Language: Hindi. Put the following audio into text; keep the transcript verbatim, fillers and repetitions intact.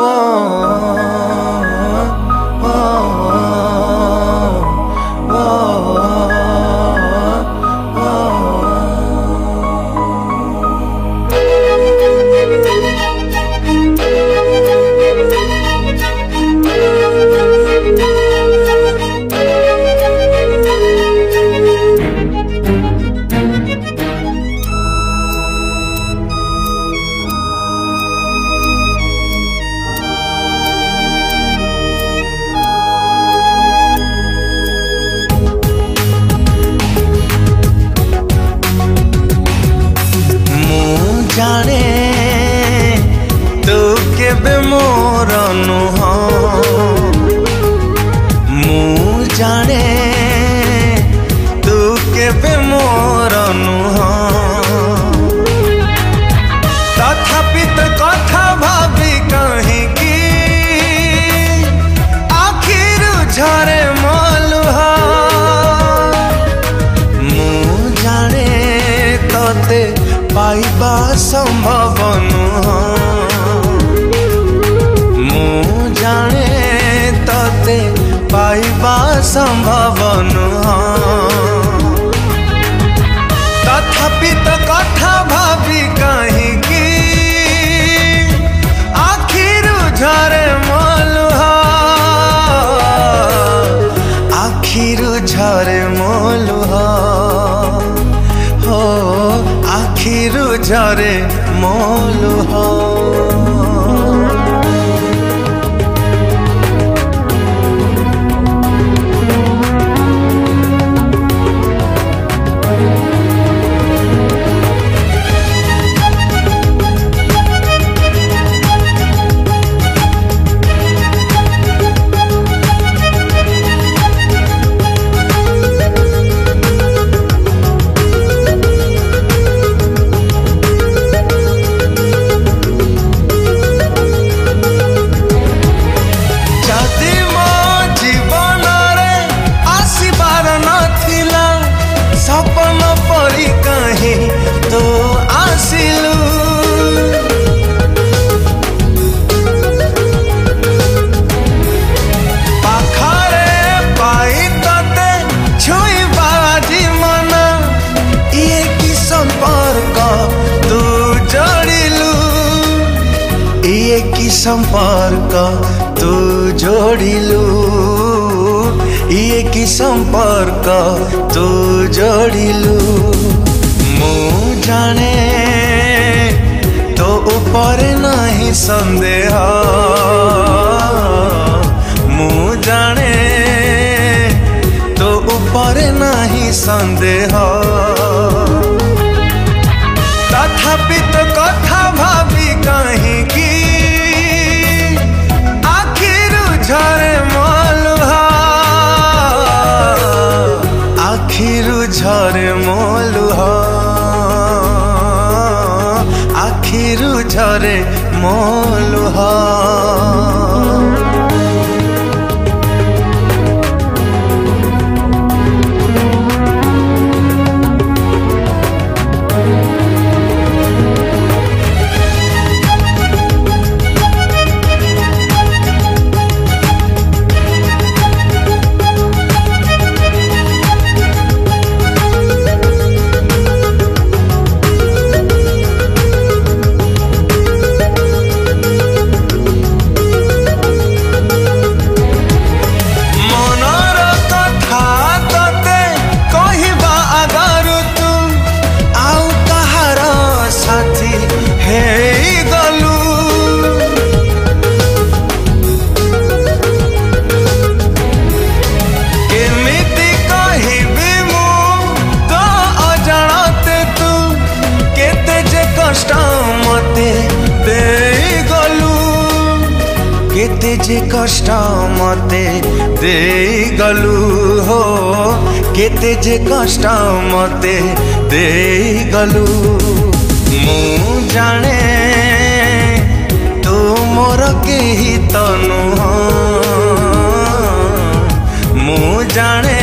जाने तू केबे मोर नुह मु जाने तू केबे मोर नुह तथापि तो कथा भाभी कहीं की आखिर झरे मलुह मु जाने तते पाइबा संभव नुह मु जाने तते पाइबा संभव नुह तथापि तो कथा भाभी कहीं की आखिर झरे मलुह आखिर झरे मलुह हो आखिर झरे मलुह। तो आसिलु पाखरे पाई तते छुई बाजी मन ये की संपर्क तू जोड़िलु ये की संपर्क तू जोड़िलु ये की संपर्क तू जोड़िलु मु जाने तो ऊपर नहीं संदेह मु जाने तो ऊपर नहीं संदेह तथापि तो कथा भाभी कहीं की आखिर झरे मलुह आखिर झरे मलुह आखिर झरे मलुह। केते जे कष्ट मते दे गलु हो केते जे कष्ट मते दे गलु मु जाने तू मोर केही तो नुह मु जाने